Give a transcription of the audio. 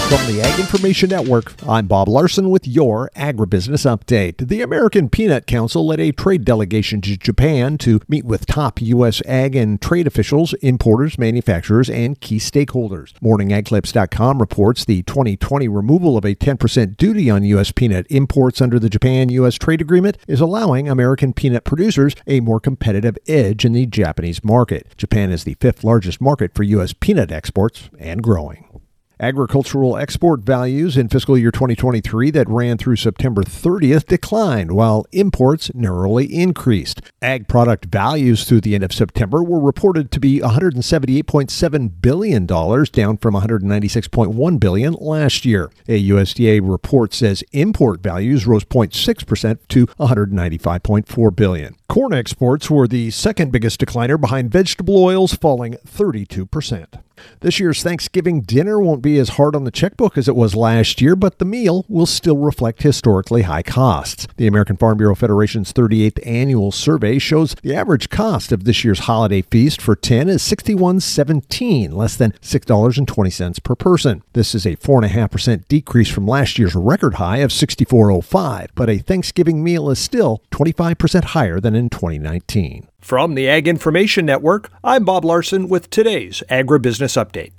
From the Ag Information Network, I'm Bob Larson with your Agribusiness Update. The American Peanut Council led a trade delegation to Japan to meet with top U.S. ag and trade officials, importers, manufacturers, and key stakeholders. MorningAgClips.com reports the 2020 removal of a 10% duty on U.S. peanut imports under the Japan-U.S. trade agreement is allowing American peanut producers a more competitive edge in the Japanese market. Japan is the fifth largest market for U.S. peanut exports and growing. Agricultural export values in fiscal year 2023 that ran through September 30th declined, while imports narrowly increased. Ag product values through the end of September were reported to be $178.7 billion, down from $196.1 billion last year. A USDA report says import values rose 0.6% to $195.4 billion. Corn exports were the second biggest decliner, behind vegetable oils falling 32%. This year's Thanksgiving dinner won't be as hard on the checkbook as it was last year, but the meal will still reflect historically high costs. The American Farm Bureau Federation's 38th annual survey shows the average cost of this year's holiday feast for 10 is $61.17, less than $6.20 per person. This is a 4.5% decrease from last year's record high of $64.05, but a Thanksgiving meal is still 25% higher than in 2019. From the Ag Information Network, I'm Bob Larson with today's Agribusiness Update.